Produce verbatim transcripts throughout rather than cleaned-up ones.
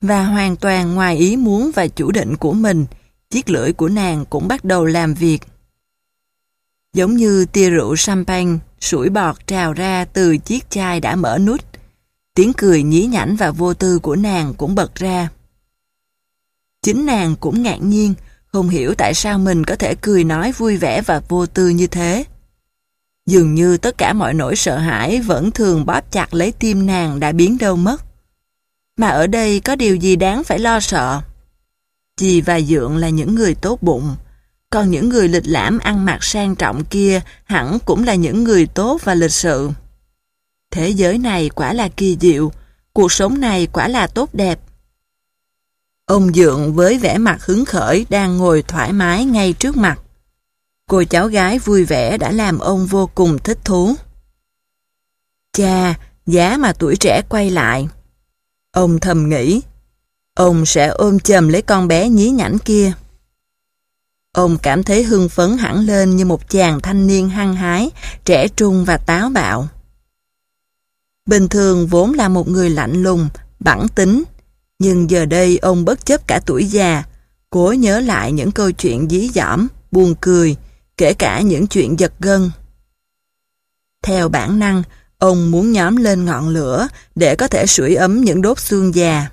Và hoàn toàn ngoài ý muốn và chủ định của mình, chiếc lưỡi của nàng cũng bắt đầu làm việc. Giống như tia rượu champagne, sủi bọt trào ra từ chiếc chai đã mở nút. Tiếng cười nhí nhảnh và vô tư của nàng cũng bật ra. Chính nàng cũng ngạc nhiên, không hiểu tại sao mình có thể cười nói vui vẻ và vô tư như thế. Dường như tất cả mọi nỗi sợ hãi vẫn thường bóp chặt lấy tim nàng đã biến đâu mất. Mà ở đây có điều gì đáng phải lo sợ? Dì và Dượng là những người tốt bụng, còn những người lịch lãm ăn mặc sang trọng kia hẳn cũng là những người tốt và lịch sự. Thế giới này quả là kỳ diệu, cuộc sống này quả là tốt đẹp. Ông Dượng với vẻ mặt hứng khởi đang ngồi thoải mái ngay trước mặt. Cô cháu gái vui vẻ đã làm ông vô cùng thích thú. Chà, giá mà tuổi trẻ quay lại. Ông thầm nghĩ, ông sẽ ôm chầm lấy con bé nhí nhảnh kia. Ông cảm thấy hưng phấn hẳn lên như một chàng thanh niên hăng hái, trẻ trung và táo bạo. Bình thường vốn là một người lạnh lùng, bẵng tính, nhưng giờ đây ông bất chấp cả tuổi già, cố nhớ lại những câu chuyện dí dỏm, buồn cười, kể cả những chuyện giật gân. Theo bản năng, ông muốn nhóm lên ngọn lửa để có thể sưởi ấm những đốt xương già.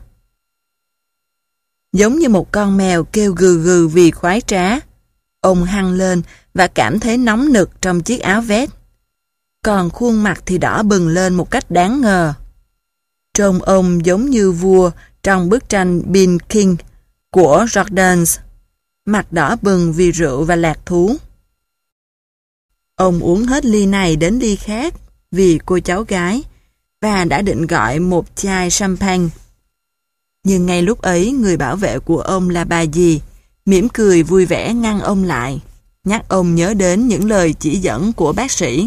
Giống như một con mèo kêu gừ gừ vì khoái trá, ông hăng lên và cảm thấy nóng nực trong chiếc áo vest. Còn khuôn mặt thì đỏ bừng lên một cách đáng ngờ. Trông ông giống như vua trong bức tranh Bean King của Jordaens, mặt đỏ bừng vì rượu và lạc thú. Ông uống hết ly này đến ly khác vì cô cháu gái và đã định gọi một chai champagne. Nhưng ngay lúc ấy người bảo vệ của ông là bà dì mỉm cười vui vẻ ngăn ông lại, nhắc ông nhớ đến những lời chỉ dẫn của bác sĩ.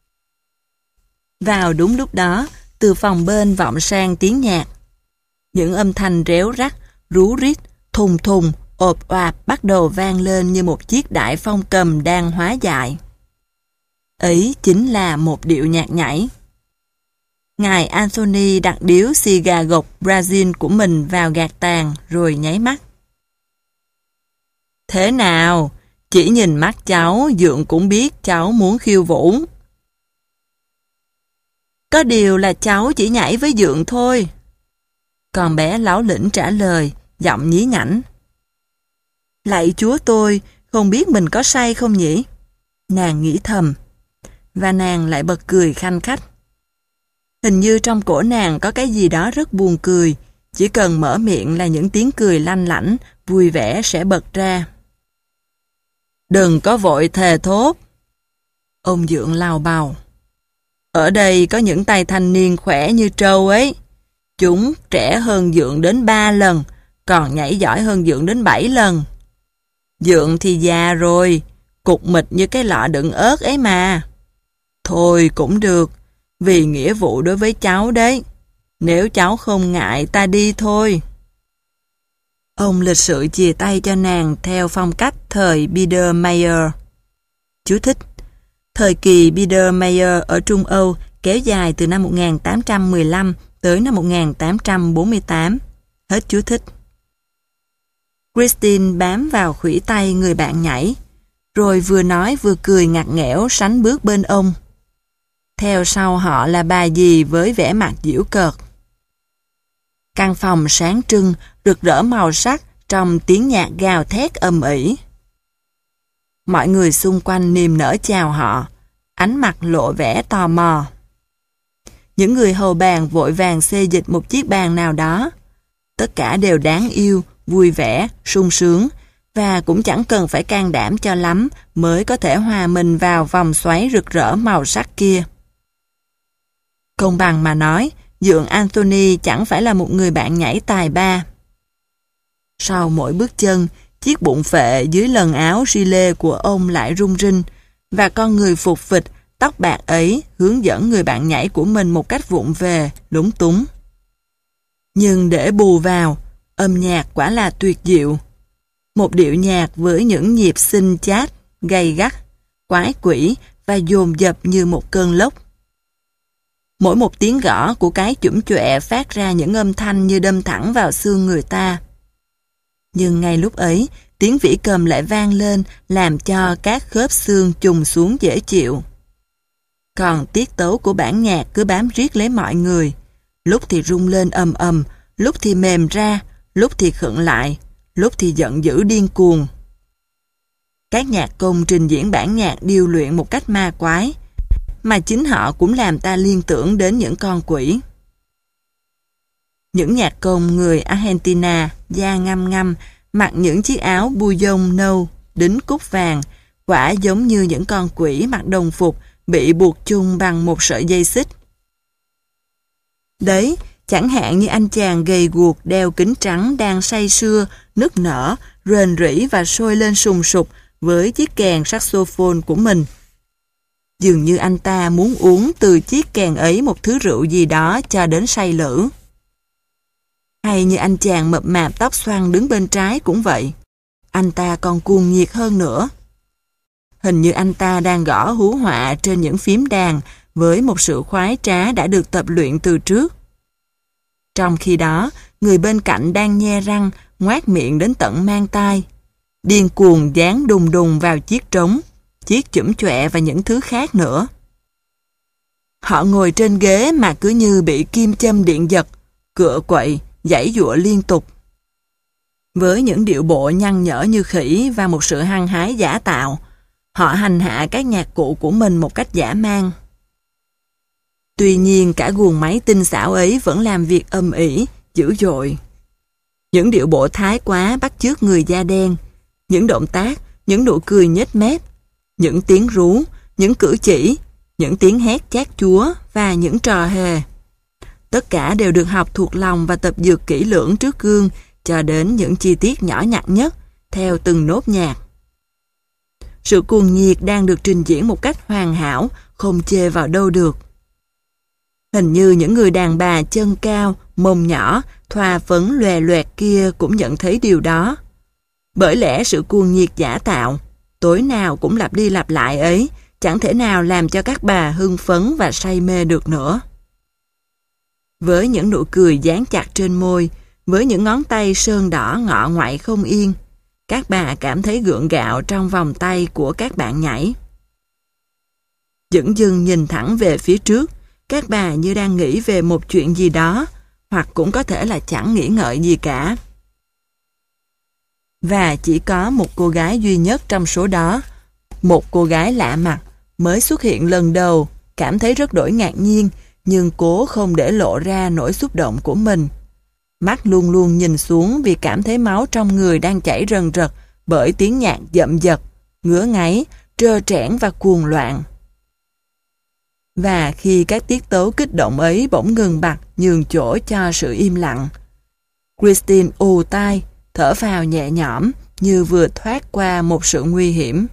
Vào đúng lúc đó, từ phòng bên vọng sang tiếng nhạc. Những âm thanh réo rắt, rú rít, thùng thùng, ộp oạp bắt đầu vang lên như một chiếc đại phong cầm đang hóa dại. Ấy chính là một điệu nhạc nhảy. Ngài Anthony đặt điếu xì gà gộc Brazil của mình vào gạt tàn rồi nháy mắt. Thế nào? Chỉ nhìn mắt cháu, Dượng cũng biết cháu muốn khiêu vũ. Có điều là cháu chỉ nhảy với Dượng thôi. Con bé láu lĩnh trả lời, giọng nhí nhảnh. Lạy Chúa tôi, không biết mình có say không nhỉ? Nàng nghĩ thầm. Và nàng lại bật cười khanh khách. Hình như trong cổ nàng có cái gì đó rất buồn cười, chỉ cần mở miệng là những tiếng cười lanh lảnh, vui vẻ sẽ bật ra. Đừng có vội thề thốt. Ông Dượng lao bào. Ở đây có những tay thanh niên khỏe như trâu ấy. Chúng trẻ hơn Dượng đến ba lần, còn nhảy giỏi hơn Dượng đến bảy lần. Dượng thì già rồi, cục mịch như cái lọ đựng ớt ấy mà. Thôi cũng được, vì nghĩa vụ đối với cháu đấy. Nếu cháu không ngại ta đi thôi. Ông lịch sự chìa tay cho nàng theo phong cách thời Biedermeier. Chú thích. Thời kỳ Biedermeier ở Trung Âu kéo dài từ năm một nghìn tám trăm mười lăm tới năm một nghìn tám trăm bốn mươi tám. Hết chú thích. Christine bám vào khuỷu tay người bạn nhảy, rồi vừa nói vừa cười ngặt nghẽo sánh bước bên ông. Theo sau họ là bà dì với vẻ mặt giễu cợt. Căn phòng sáng trưng, rực rỡ màu sắc trong tiếng nhạc gào thét ầm ĩ. Mọi người xung quanh niềm nở chào họ, ánh mặt lộ vẻ tò mò. Những người hầu bàn vội vàng xê dịch một chiếc bàn nào đó. Tất cả đều đáng yêu, vui vẻ, sung sướng, và cũng chẳng cần phải can đảm cho lắm mới có thể hòa mình vào vòng xoáy rực rỡ màu sắc kia. Công bằng mà nói, Dượng Anthony chẳng phải là một người bạn nhảy tài ba. Sau mỗi bước chân, chiếc bụng phệ dưới lần áo gilet của ông lại rung rinh, và con người phục phịch, tóc bạc ấy hướng dẫn người bạn nhảy của mình một cách vụng về, lúng túng. Nhưng để bù vào, âm nhạc quả là tuyệt diệu. Một điệu nhạc với những nhịp xinh chát, gay gắt, quái quỷ và dồn dập như một cơn lốc. Mỗi một tiếng gõ của cái chũm chọe phát ra những âm thanh như đâm thẳng vào xương người ta. Nhưng ngay lúc ấy, tiếng vĩ cầm lại vang lên làm cho các khớp xương chùng xuống dễ chịu. Còn tiết tấu của bản nhạc cứ bám riết lấy mọi người. Lúc thì rung lên ầm ầm, lúc thì mềm ra, lúc thì khựng lại, lúc thì giận dữ điên cuồng. Các nhạc công trình diễn bản nhạc điêu luyện một cách ma quái, mà chính họ cũng làm ta liên tưởng đến những con quỷ. Những nhạc công người Argentina, da ngăm ngăm, mặc những chiếc áo buyông nâu, đính cúc vàng, quả giống như những con quỷ mặc đồng phục bị buộc chung bằng một sợi dây xích. Đấy, chẳng hạn như anh chàng gầy guộc đeo kính trắng đang say sưa, nức nở, rền rĩ và sôi lên sùng sục với chiếc kèn saxophone của mình. Dường như anh ta muốn uống từ chiếc kèn ấy một thứ rượu gì đó cho đến say lử. Hay như anh chàng mập mạp tóc xoăn đứng bên trái cũng vậy. Anh ta còn cuồng nhiệt hơn nữa. Hình như anh ta đang gõ hú họa trên những phím đàn với một sự khoái trá đã được tập luyện từ trước. Trong khi đó, người bên cạnh đang nhe răng, ngoác miệng đến tận mang tai, điên cuồng dán đùng đùng vào chiếc trống, chiếc chũm chọe và những thứ khác nữa. Họ ngồi trên ghế mà cứ như bị kim châm điện giật, cựa quậy, giãy giụa liên tục. Với những điệu bộ nhăn nhở như khỉ và một sự hăng hái giả tạo, họ hành hạ các nhạc cụ của mình một cách dã man. Tuy nhiên cả guồng máy tinh xảo ấy vẫn làm việc âm ỉ, dữ dội. Những điệu bộ thái quá bắt chước người da đen, những động tác, những nụ cười nhếch mép, những tiếng rú, những cử chỉ, những tiếng hét chát chúa và những trò hề. Tất cả đều được học thuộc lòng và tập dượt kỹ lưỡng trước gương cho đến những chi tiết nhỏ nhặt nhất, theo từng nốt nhạc. Sự cuồng nhiệt đang được trình diễn một cách hoàn hảo, không chê vào đâu được. Hình như những người đàn bà chân cao, mông nhỏ, thoa phấn lòe loẹt kia cũng nhận thấy điều đó. Bởi lẽ sự cuồng nhiệt giả tạo, tối nào cũng lặp đi lặp lại ấy, chẳng thể nào làm cho các bà hưng phấn và say mê được nữa. Với những nụ cười dán chặt trên môi, với những ngón tay sơn đỏ ngọ ngoại không yên, các bà cảm thấy gượng gạo trong vòng tay của các bạn nhảy. Dửng dưng nhìn thẳng về phía trước, các bà như đang nghĩ về một chuyện gì đó, hoặc cũng có thể là chẳng nghĩ ngợi gì cả. Và chỉ có một cô gái duy nhất trong số đó, một cô gái lạ mặt, mới xuất hiện lần đầu, cảm thấy rất đổi ngạc nhiên, nhưng cố không để lộ ra nỗi xúc động của mình. Mắt luôn luôn nhìn xuống vì cảm thấy máu trong người đang chảy rần rật bởi tiếng nhạc dậm dật, ngứa ngáy, trơ trẽn và cuồng loạn. Và khi các tiết tấu kích động ấy bỗng ngừng bặt nhường chỗ cho sự im lặng, Christine ù tai, thở phào nhẹ nhõm như vừa thoát qua một sự nguy hiểm.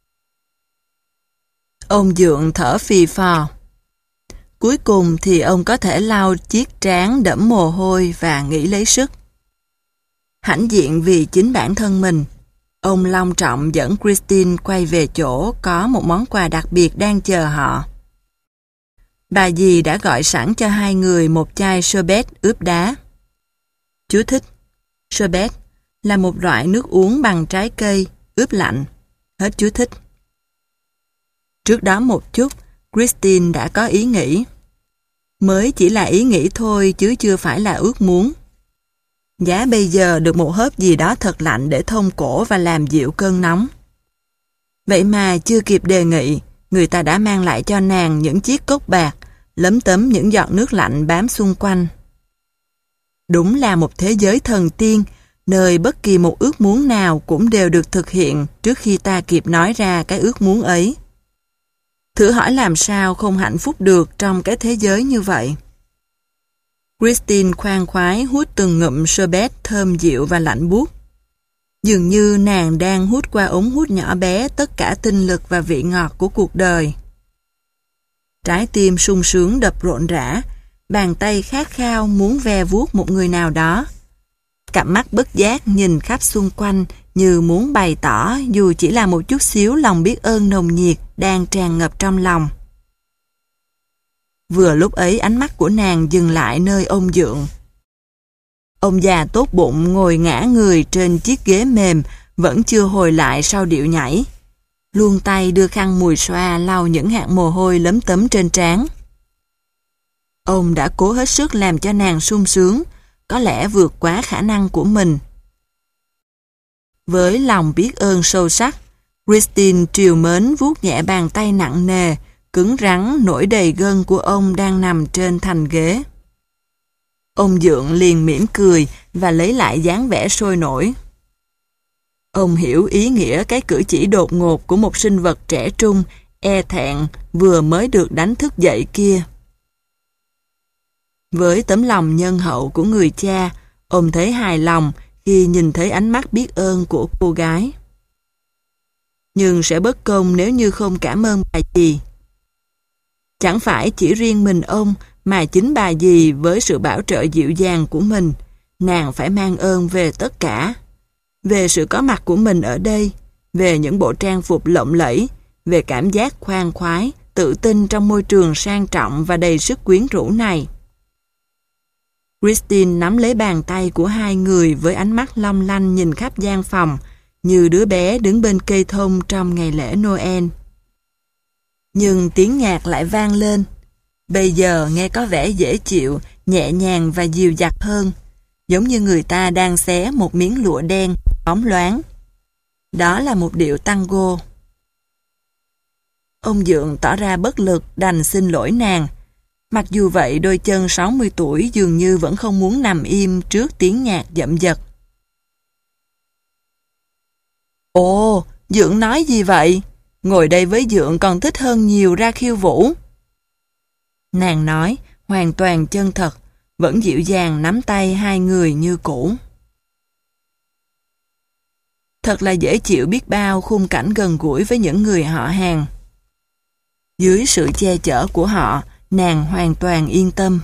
Ông Dượng thở phì phò. Cuối cùng thì ông có thể lau chiếc trán đẫm mồ hôi và nghĩ lấy sức. Hãnh diện vì chính bản thân mình, ông long trọng dẫn Christine quay về chỗ có một món quà đặc biệt đang chờ họ. Bà dì đã gọi sẵn cho hai người một chai sherbet ướp đá. Chú thích: sherbet là một loại nước uống bằng trái cây, ướp lạnh. Hết chú thích. Trước đó một chút, Christine đã có ý nghĩ. Mới chỉ là ý nghĩ thôi chứ chưa phải là ước muốn. Giá bây giờ được một hớp gì đó thật lạnh để thông cổ và làm dịu cơn nóng. Vậy mà chưa kịp đề nghị, người ta đã mang lại cho nàng những chiếc cốc bạc, lấm tấm những giọt nước lạnh bám xung quanh. Đúng là một thế giới thần tiên, nơi bất kỳ một ước muốn nào cũng đều được thực hiện trước khi ta kịp nói ra cái ước muốn ấy. Thử hỏi làm sao không hạnh phúc được trong cái thế giới như vậy. Christine khoan khoái hút từng ngụm sherbet thơm dịu và lạnh buốt. Dường như nàng đang hút qua ống hút nhỏ bé tất cả tinh lực và vị ngọt của cuộc đời. Trái tim sung sướng đập rộn rã, bàn tay khát khao muốn ve vuốt một người nào đó. Cặp mắt bất giác nhìn khắp xung quanh như muốn bày tỏ dù chỉ là một chút xíu lòng biết ơn nồng nhiệt đang tràn ngập trong lòng. Vừa lúc ấy ánh mắt của nàng dừng lại nơi ông Dượng. Ông già tốt bụng ngồi ngã người trên chiếc ghế mềm, vẫn chưa hồi lại sau điệu nhảy. Luông tay đưa khăn mùi xoa lau những hạt mồ hôi lấm tấm trên trán. Ông đã cố hết sức làm cho nàng sung sướng, có lẽ vượt quá khả năng của mình. Với lòng biết ơn sâu sắc, Christine trìu mến vuốt nhẹ bàn tay nặng nề, cứng rắn nổi đầy gân của ông đang nằm trên thành ghế. Ông Dượng liền mỉm cười và lấy lại dáng vẻ sôi nổi. Ông hiểu ý nghĩa cái cử chỉ đột ngột của một sinh vật trẻ trung, e thẹn, vừa mới được đánh thức dậy kia. Với tấm lòng nhân hậu của người cha, ông thấy hài lòng khi nhìn thấy ánh mắt biết ơn của cô gái. Nhưng sẽ bất công nếu như không cảm ơn bà dì. Chẳng phải chỉ riêng mình ông, mà chính bà dì với sự bảo trợ dịu dàng của mình, nàng phải mang ơn về tất cả. Về sự có mặt của mình ở đây, về những bộ trang phục lộng lẫy, về cảm giác khoan khoái, tự tin trong môi trường sang trọng và đầy sức quyến rũ này. Christine nắm lấy bàn tay của hai người với ánh mắt long lanh nhìn khắp gian phòng, như đứa bé đứng bên cây thông trong ngày lễ Noel. Nhưng tiếng nhạc lại vang lên. Bây giờ nghe có vẻ dễ chịu, nhẹ nhàng và dịu dặt hơn, giống như người ta đang xé một miếng lụa đen, bóng loáng. Đó là một điệu tango. Ông Dượng tỏ ra bất lực đành xin lỗi nàng. Mặc dù vậy, đôi chân sáu mươi tuổi dường như vẫn không muốn nằm im trước tiếng nhạc dậm dật. Ồ, Dượng nói gì vậy? Ngồi đây với Dượng còn thích hơn nhiều ra khiêu vũ. Nàng nói, hoàn toàn chân thật, vẫn dịu dàng nắm tay hai người như cũ. Thật là dễ chịu biết bao khung cảnh gần gũi với những người họ hàng. Dưới sự che chở của họ, nàng hoàn toàn yên tâm.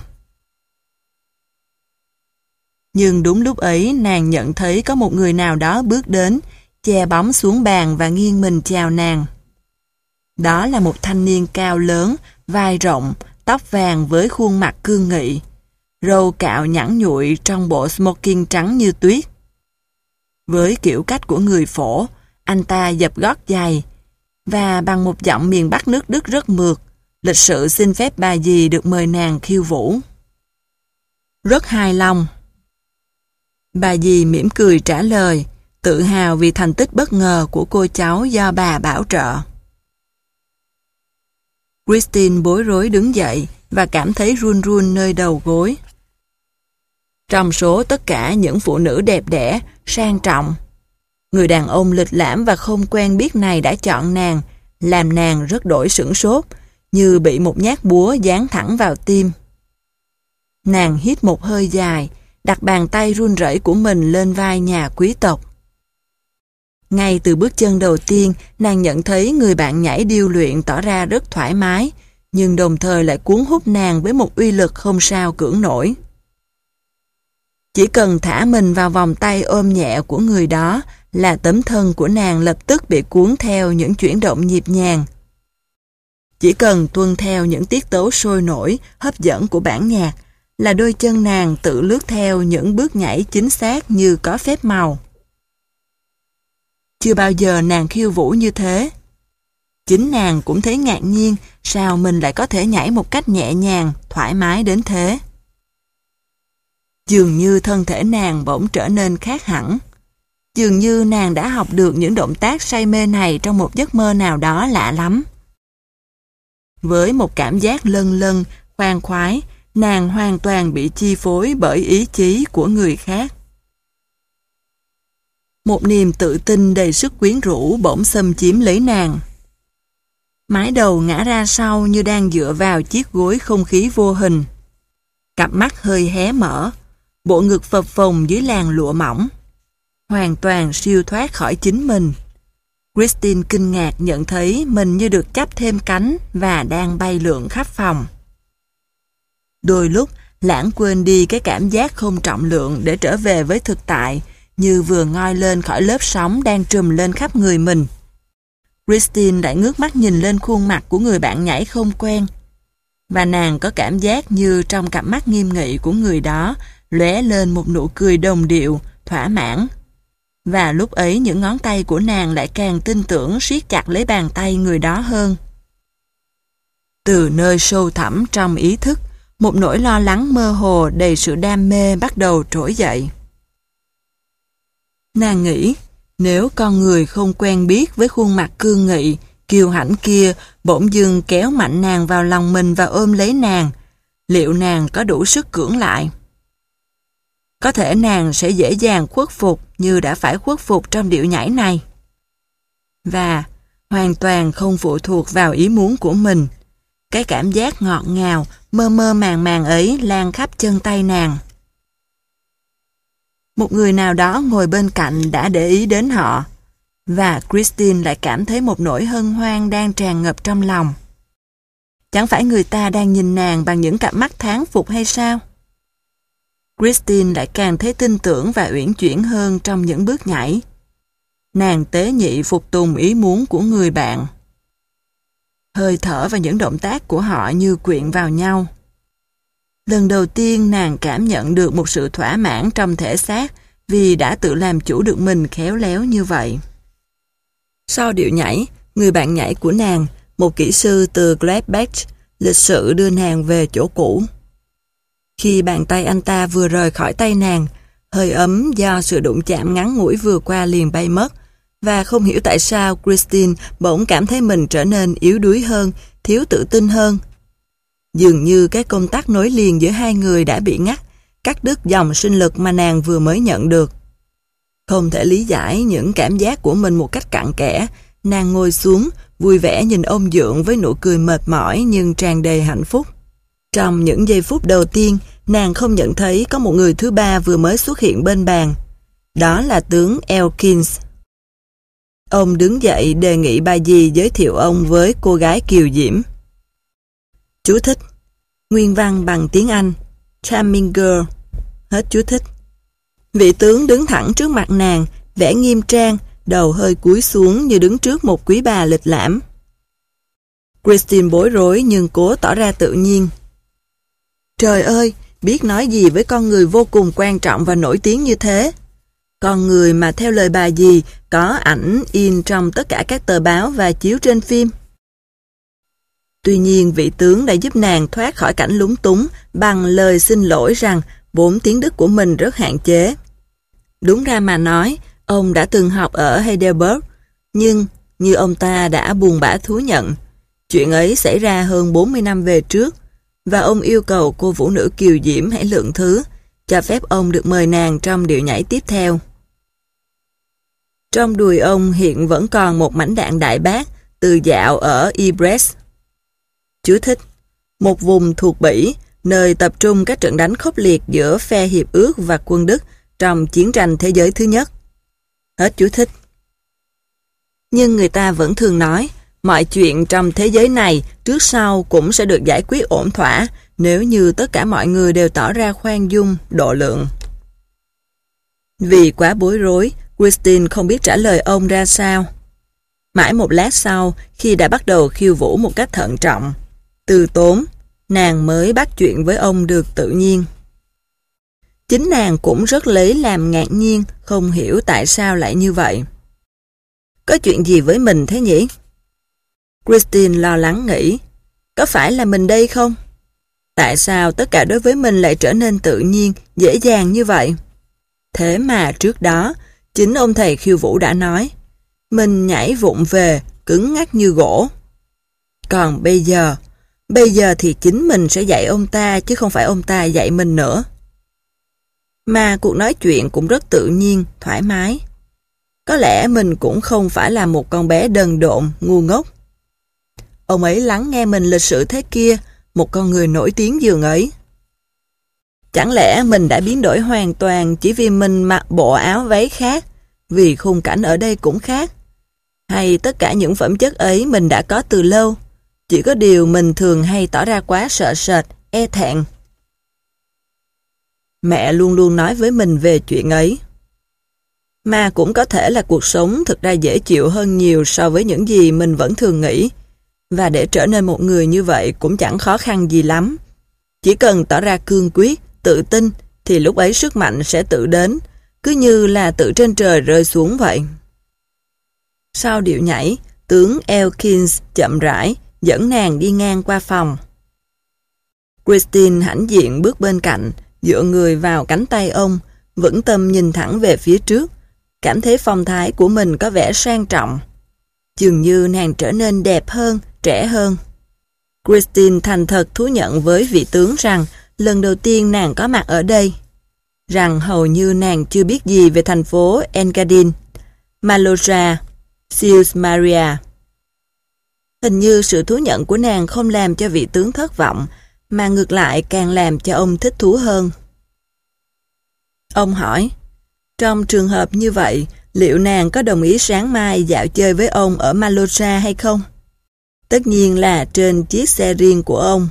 Nhưng đúng lúc ấy nàng nhận thấy có một người nào đó bước đến, che bóng xuống bàn và nghiêng mình chào nàng. Đó là một thanh niên cao lớn, vai rộng, tóc vàng với khuôn mặt cương nghị, râu cạo nhẵn nhụi trong bộ smoking trắng như tuyết. Với kiểu cách của người phổ, anh ta dập gót giày, và bằng một giọng miền Bắc nước Đức rất mượt, lịch sự xin phép bà dì được mời nàng khiêu vũ. Rất hài lòng. Bà dì mỉm cười trả lời, tự hào vì thành tích bất ngờ của cô cháu do bà bảo trợ. Christine bối rối đứng dậy và cảm thấy run run nơi đầu gối. Trong số tất cả những phụ nữ đẹp đẽ, sang trọng, người đàn ông lịch lãm và không quen biết này đã chọn nàng, làm nàng rất đổi sửng sốt, như bị một nhát búa giáng thẳng vào tim. Nàng hít một hơi dài, đặt bàn tay run rẩy của mình lên vai nhà quý tộc. Ngay từ bước chân đầu tiên, nàng nhận thấy người bạn nhảy điêu luyện tỏ ra rất thoải mái, nhưng đồng thời lại cuốn hút nàng với một uy lực không sao cưỡng nổi. Chỉ cần thả mình vào vòng tay ôm nhẹ của người đó là tấm thân của nàng lập tức bị cuốn theo những chuyển động nhịp nhàng. Chỉ cần tuân theo những tiết tấu sôi nổi, hấp dẫn của bản nhạc là đôi chân nàng tự lướt theo những bước nhảy chính xác như có phép màu. Chưa bao giờ nàng khiêu vũ như thế. Chính nàng cũng thấy ngạc nhiên sao mình lại có thể nhảy một cách nhẹ nhàng, thoải mái đến thế. Dường như thân thể nàng bỗng trở nên khác hẳn. Dường như nàng đã học được những động tác say mê này trong một giấc mơ nào đó lạ lắm. Với một cảm giác lân lân, khoan khoái, nàng hoàn toàn bị chi phối bởi ý chí của người khác. Một niềm tự tin đầy sức quyến rũ bỗng xâm chiếm lấy nàng. Mái đầu ngã ra sau như đang dựa vào chiếc gối không khí vô hình. Cặp mắt hơi hé mở, bộ ngực phập phồng dưới làn lụa mỏng. Hoàn toàn siêu thoát khỏi chính mình. Christine kinh ngạc nhận thấy mình như được chắp thêm cánh và đang bay lượn khắp phòng. Đôi lúc, lãng quên đi cái cảm giác không trọng lượng để trở về với thực tại, như vừa ngoi lên khỏi lớp sóng đang trùm lên khắp người mình. Christine lại ngước mắt nhìn lên khuôn mặt của người bạn nhảy không quen. Và nàng có cảm giác như trong cặp mắt nghiêm nghị của người đó lóe lên một nụ cười đồng điệu, thỏa mãn. Và lúc ấy những ngón tay của nàng lại càng tin tưởng siết chặt lấy bàn tay người đó hơn. Từ nơi sâu thẳm trong ý thức, một nỗi lo lắng mơ hồ đầy sự đam mê bắt đầu trỗi dậy. Nàng nghĩ, nếu con người không quen biết với khuôn mặt cương nghị, kiêu hãnh kia bỗng dưng kéo mạnh nàng vào lòng mình và ôm lấy nàng, liệu nàng có đủ sức cưỡng lại? Có thể nàng sẽ dễ dàng khuất phục như đã phải khuất phục trong điệu nhảy này. Và hoàn toàn không phụ thuộc vào ý muốn của mình. Cái cảm giác ngọt ngào, mơ mơ màng màng ấy lan khắp chân tay nàng. Một người nào đó ngồi bên cạnh đã để ý đến họ, và Christine lại cảm thấy một nỗi hân hoan đang tràn ngập trong lòng. Chẳng phải người ta đang nhìn nàng bằng những cặp mắt thán phục hay sao? Christine lại càng thấy tin tưởng và uyển chuyển hơn trong những bước nhảy. Nàng tế nhị phục tùng ý muốn của người bạn. Hơi thở và những động tác của họ như quyện vào nhau. Lần đầu tiên nàng cảm nhận được một sự thỏa mãn trong thể xác vì đã tự làm chủ được mình khéo léo như vậy. Sau điệu nhảy, người bạn nhảy của nàng, một kỹ sư từ Gladbach, lịch sự đưa nàng về chỗ cũ. Khi bàn tay anh ta vừa rời khỏi tay nàng, hơi ấm do sự đụng chạm ngắn ngủi vừa qua liền bay mất, và không hiểu tại sao Christine bỗng cảm thấy mình trở nên yếu đuối hơn, thiếu tự tin hơn. Dường như cái công tắc nối liền giữa hai người đã bị ngắt, cắt đứt dòng sinh lực mà nàng vừa mới nhận được. Không thể lý giải những cảm giác của mình một cách cặn kẽ, nàng ngồi xuống, vui vẻ nhìn ông Dượng với nụ cười mệt mỏi nhưng tràn đầy hạnh phúc. Trong những giây phút đầu tiên, nàng không nhận thấy có một người thứ ba vừa mới xuất hiện bên bàn. Đó là tướng Elkins. Ông đứng dậy đề nghị bà dì giới thiệu ông với cô gái kiều diễm. Chú thích. Nguyên văn bằng tiếng Anh. Charming girl. Hết chú thích. Vị tướng đứng thẳng trước mặt nàng, vẻ nghiêm trang, đầu hơi cúi xuống như đứng trước một quý bà lịch lãm. Christine bối rối nhưng cố tỏ ra tự nhiên. Trời ơi, biết nói gì với con người vô cùng quan trọng và nổi tiếng như thế. Con người mà theo lời bà dì có ảnh in trong tất cả các tờ báo và chiếu trên phim. Tuy nhiên vị tướng đã giúp nàng thoát khỏi cảnh lúng túng bằng lời xin lỗi rằng vốn tiếng Đức của mình rất hạn chế. Đúng ra mà nói, ông đã từng học ở Heidelberg, nhưng như ông ta đã buồn bã thú nhận, chuyện ấy xảy ra hơn bốn mươi năm về trước, và ông yêu cầu cô vũ nữ kiều diễm hãy lượng thứ, cho phép ông được mời nàng trong điệu nhảy tiếp theo. Trong đùi ông hiện vẫn còn một mảnh đạn đại bác từ dạo ở Ypres. Chú thích. Một vùng thuộc Bỉ, nơi tập trung các trận đánh khốc liệt giữa phe hiệp ước và quân Đức trong chiến tranh thế giới thứ nhất. Hết chú thích. Nhưng người ta vẫn thường nói, mọi chuyện trong thế giới này trước sau cũng sẽ được giải quyết ổn thỏa nếu như tất cả mọi người đều tỏ ra khoan dung, độ lượng. Vì quá bối rối, Christine không biết trả lời ông ra sao. Mãi một lát sau, khi đã bắt đầu khiêu vũ một cách thận trọng, từ tốn, nàng mới bắt chuyện với ông được tự nhiên. Chính nàng cũng rất lấy làm ngạc nhiên, không hiểu tại sao lại như vậy. Có chuyện gì với mình thế nhỉ? Christine lo lắng nghĩ, có phải là mình đây không? Tại sao tất cả đối với mình lại trở nên tự nhiên, dễ dàng như vậy? Thế mà trước đó, chính ông thầy khiêu vũ đã nói, mình nhảy vụng về, cứng ngắc như gỗ. Còn bây giờ, bây giờ thì chính mình sẽ dạy ông ta chứ không phải ông ta dạy mình nữa. Mà cuộc nói chuyện cũng rất tự nhiên, thoải mái. Có lẽ mình cũng không phải là một con bé đần độn, ngu ngốc. Ông ấy lắng nghe mình lịch sự thế kia, một con người nổi tiếng dường ấy. Chẳng lẽ mình đã biến đổi hoàn toàn chỉ vì mình mặc bộ áo váy khác, vì khung cảnh ở đây cũng khác? Hay tất cả những phẩm chất ấy mình đã có từ lâu, chỉ có điều mình thường hay tỏ ra quá sợ sệt, e thẹn. Mẹ luôn luôn nói với mình về chuyện ấy. Mà cũng có thể là cuộc sống thực ra dễ chịu hơn nhiều so với những gì mình vẫn thường nghĩ. Và để trở nên một người như vậy cũng chẳng khó khăn gì lắm. Chỉ cần tỏ ra cương quyết, tự tin, thì lúc ấy sức mạnh sẽ tự đến, cứ như là từ trên trời rơi xuống vậy. Sau điệu nhảy, tướng Elkins chậm rãi dẫn nàng đi ngang qua phòng. Christine hãnh diện bước bên cạnh, dựa người vào cánh tay ông, vững tâm nhìn thẳng về phía trước, cảm thấy phong thái của mình có vẻ sang trọng. Dường như nàng trở nên đẹp hơn, trẻ hơn. Christine thành thật thú nhận với vị tướng rằng lần đầu tiên nàng có mặt ở đây, rằng hầu như nàng chưa biết gì về thành phố Engadin, Maloja, Sils Maria. Hình như sự thú nhận của nàng không làm cho vị tướng thất vọng, mà ngược lại càng làm cho ông thích thú hơn. Ông hỏi, trong trường hợp như vậy, liệu nàng có đồng ý sáng mai dạo chơi với ông ở Maloja hay không? Tất nhiên là trên chiếc xe riêng của ông.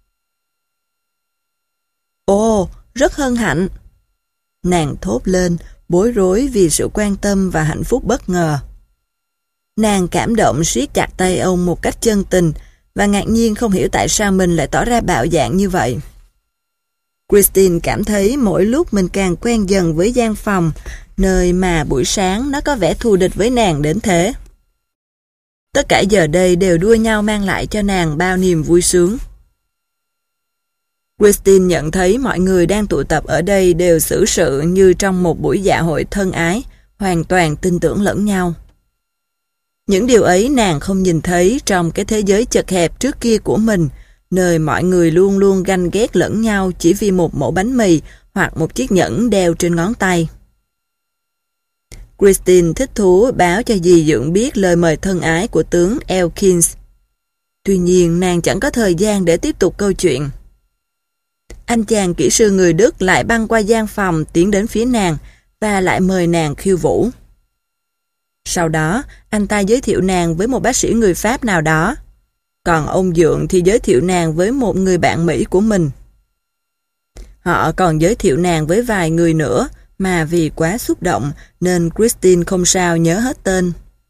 Ồ, rất hân hạnh. Nàng thốt lên, bối rối vì sự quan tâm và hạnh phúc bất ngờ. Nàng cảm động siết chặt tay ông một cách chân tình và ngạc nhiên không hiểu tại sao mình lại tỏ ra bạo dạn như vậy. Christine cảm thấy mỗi lúc mình càng quen dần với gian phòng, nơi mà buổi sáng nó có vẻ thù địch với nàng đến thế. Tất cả giờ đây đều đua nhau mang lại cho nàng bao niềm vui sướng. Christine nhận thấy mọi người đang tụ tập ở đây đều xử sự như trong một buổi dạ hội thân ái, hoàn toàn tin tưởng lẫn nhau. Những điều ấy nàng không nhìn thấy trong cái thế giới chật hẹp trước kia của mình, nơi mọi người luôn luôn ganh ghét lẫn nhau chỉ vì một mẩu bánh mì hoặc một chiếc nhẫn đeo trên ngón tay. Christine thích thú báo cho dì Dượng biết lời mời thân ái của tướng Elkins. Tuy nhiên nàng chẳng có thời gian để tiếp tục câu chuyện. Anh chàng kỹ sư người Đức lại băng qua gian phòng tiến đến phía nàng và lại mời nàng khiêu vũ. Sau đó, anh ta giới thiệu nàng với một bác sĩ người Pháp nào đó. Còn ông Dượng thì giới thiệu nàng với một người bạn Mỹ của mình. Họ còn giới thiệu nàng với vài người nữa, mà vì quá xúc động nên Christine không sao nhớ hết tên.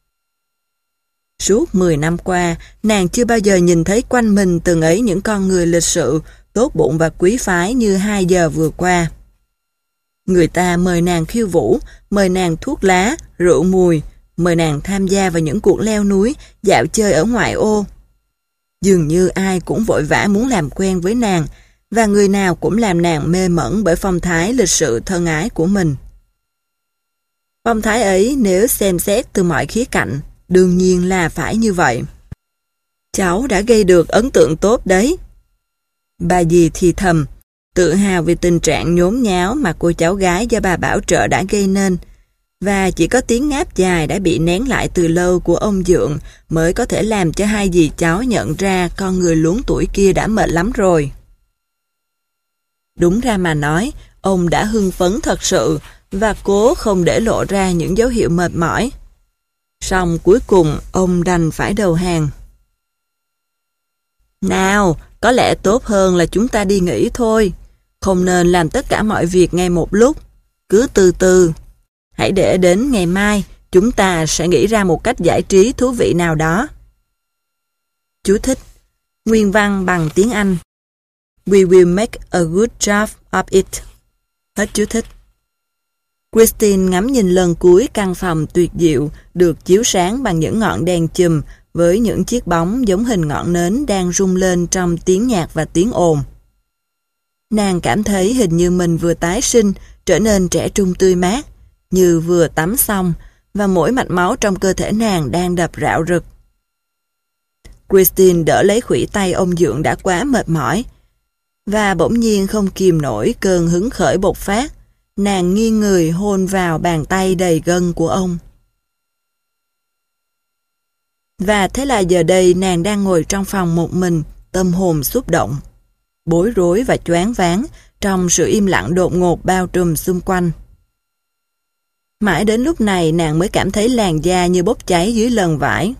Suốt mười năm qua, nàng chưa bao giờ nhìn thấy quanh mình từng ấy những con người lịch sự, tốt bụng và quý phái như hai giờ vừa qua. Người ta mời nàng khiêu vũ, mời nàng thuốc lá, rượu mùi, mời nàng tham gia vào những cuộc leo núi, dạo chơi ở ngoại ô. Dường như ai cũng vội vã muốn làm quen với nàng, và người nào cũng làm nàng mê mẩn bởi phong thái lịch sự thân ái của mình. Phong thái ấy nếu xem xét từ mọi khía cạnh, đương nhiên là phải như vậy. Cháu đã gây được ấn tượng tốt đấy. Bà dì thì thầm, tự hào vì tình trạng nhốn nháo mà cô cháu gái do bà bảo trợ đã gây nên, và chỉ có tiếng ngáp dài đã bị nén lại từ lâu của ông Dượng mới có thể làm cho hai dì cháu nhận ra con người luống tuổi kia đã mệt lắm rồi. Đúng ra mà nói, ông đã hưng phấn thật sự và cố không để lộ ra những dấu hiệu mệt mỏi. Song cuối cùng ông đành phải đầu hàng. Nào, có lẽ tốt hơn là chúng ta đi nghỉ thôi. Không nên làm tất cả mọi việc ngay một lúc. Cứ từ từ. Hãy để đến ngày mai, chúng ta sẽ nghĩ ra một cách giải trí thú vị nào đó. Chú thích. Nguyên văn bằng tiếng Anh. We will make a good job of it. Hết chú thích. Christine ngắm nhìn lần cuối căn phòng tuyệt diệu được chiếu sáng bằng những ngọn đèn chùm với những chiếc bóng giống hình ngọn nến đang rung lên trong tiếng nhạc và tiếng ồn. Nàng cảm thấy hình như mình vừa tái sinh, trở nên trẻ trung tươi mát, như vừa tắm xong, và mỗi mạch máu trong cơ thể nàng đang đập rạo rực. Christine đỡ lấy khuỷu tay ông Dượng đã quá mệt mỏi, và bỗng nhiên không kìm nổi cơn hứng khởi bộc phát, nàng nghiêng người hôn vào bàn tay đầy gân của ông. Và thế là giờ đây nàng đang ngồi trong phòng một mình, tâm hồn xúc động, bối rối và choáng váng trong sự im lặng đột ngột bao trùm xung quanh. Mãi đến lúc này nàng mới cảm thấy làn da như bốc cháy dưới làn vải.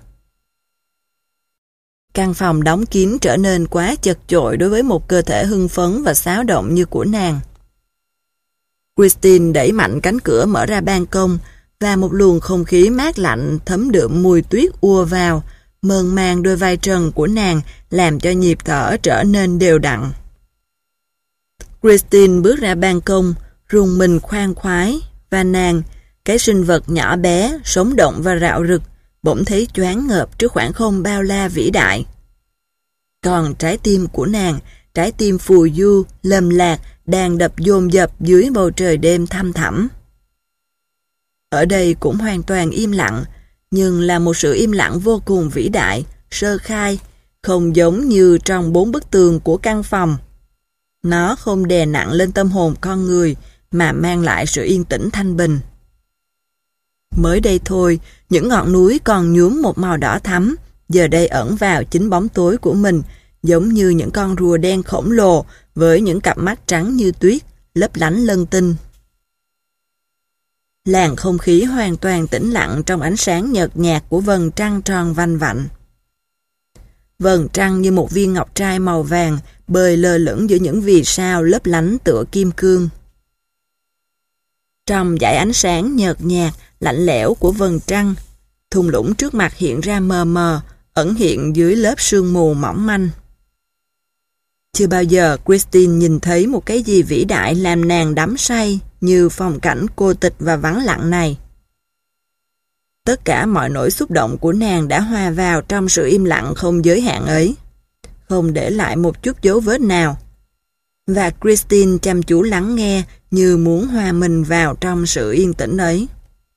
Căn phòng đóng kín trở nên quá chật chội đối với một cơ thể hưng phấn và xáo động như của nàng. Christine đẩy mạnh cánh cửa mở ra ban công và một luồng không khí mát lạnh thấm đượm mùi tuyết ùa vào, mơn man đôi vai trần của nàng làm cho nhịp thở trở nên đều đặn. Christine bước ra ban công, rùng mình khoan khoái, và nàng, cái sinh vật nhỏ bé, sống động và rạo rực, bỗng thấy choáng ngợp trước khoảng không bao la vĩ đại. Còn trái tim của nàng, trái tim phù du, lầm lạc, đang đập dồn dập dưới bầu trời đêm thăm thẳm. Ở đây cũng hoàn toàn im lặng, nhưng là một sự im lặng vô cùng vĩ đại, sơ khai, không giống như trong bốn bức tường của căn phòng. Nó không đè nặng lên tâm hồn con người, mà mang lại sự yên tĩnh thanh bình. Mới đây thôi, những ngọn núi còn nhuốm một màu đỏ thắm, giờ đây ẩn vào chính bóng tối của mình, giống như những con rùa đen khổng lồ với những cặp mắt trắng như tuyết, lấp lánh lân tinh. Làn không khí hoàn toàn tĩnh lặng trong ánh sáng nhợt nhạt của vầng trăng tròn vanh vạnh. Vầng trăng như một viên ngọc trai màu vàng bơi lơ lửng giữa những vì sao lấp lánh tựa kim cương. Trong dải ánh sáng nhợt nhạt, lạnh lẽo của vầng trăng, thung lũng trước mặt hiện ra mờ mờ, ẩn hiện dưới lớp sương mù mỏng manh. Chưa bao giờ Christine nhìn thấy một cái gì vĩ đại làm nàng đắm say như phong cảnh cô tịch và vắng lặng này. Tất cả mọi nỗi xúc động của nàng đã hòa vào trong sự im lặng không giới hạn ấy, không để lại một chút dấu vết nào. Và Christine chăm chú lắng nghe như muốn hòa mình vào trong sự yên tĩnh ấy.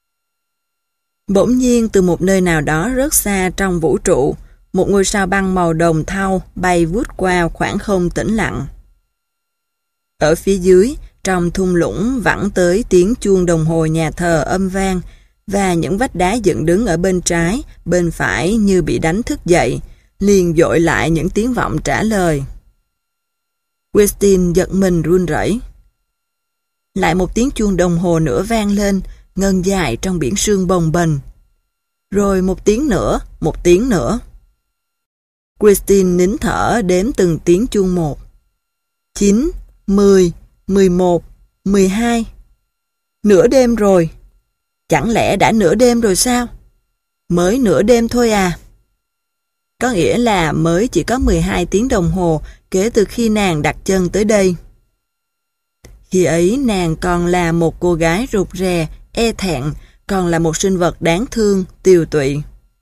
Bỗng nhiên từ một nơi nào đó rất xa trong vũ trụ, một ngôi sao băng màu đồng thau bay vút qua khoảng không tĩnh lặng. Ở phía dưới, trong thung lũng vẳng tới tiếng chuông đồng hồ nhà thờ âm vang, và những vách đá dựng đứng ở bên trái, bên phải như bị đánh thức dậy, liền dội lại những tiếng vọng trả lời. Christine giật mình run rẩy. Lại một tiếng chuông đồng hồ nữa vang lên, ngân dài trong biển sương bồng bềnh. Rồi một tiếng nữa, một tiếng nữa. Christine nín thở đếm từng tiếng chuông một. Chín, mười, mười một, mười hai. Nửa đêm rồi. Chẳng lẽ đã nửa đêm rồi sao? Mới nửa đêm thôi à? Có nghĩa là mới chỉ có mười hai tiếng đồng hồ kể từ khi nàng đặt chân tới đây. Khi ấy nàng còn là một cô gái rụt rè, e thẹn, còn là một sinh vật đáng thương, tiều tụy.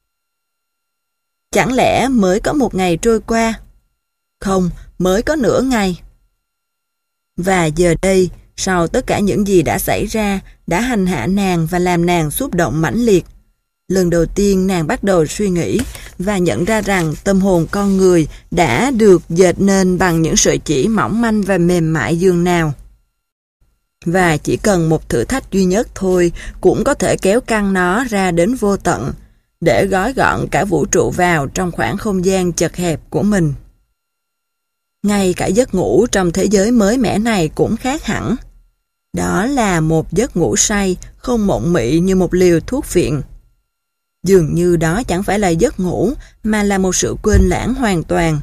Chẳng lẽ mới có một ngày trôi qua? Không, mới có nửa ngày. Và giờ đây, sau tất cả những gì đã xảy ra, đã hành hạ nàng và làm nàng xúc động mãnh liệt, lần đầu tiên nàng bắt đầu suy nghĩ và nhận ra rằng tâm hồn con người đã được dệt nên bằng những sợi chỉ mỏng manh và mềm mại dường nào. Và chỉ cần một thử thách duy nhất thôi cũng có thể kéo căng nó ra đến vô tận, để gói gọn cả vũ trụ vào trong khoảng không gian chật hẹp của mình. Ngay cả giấc ngủ trong thế giới mới mẻ này cũng khác hẳn. Đó là một giấc ngủ say, không mộng mị như một liều thuốc phiện. Dường như đó chẳng phải là giấc ngủ, mà là một sự quên lãng hoàn toàn.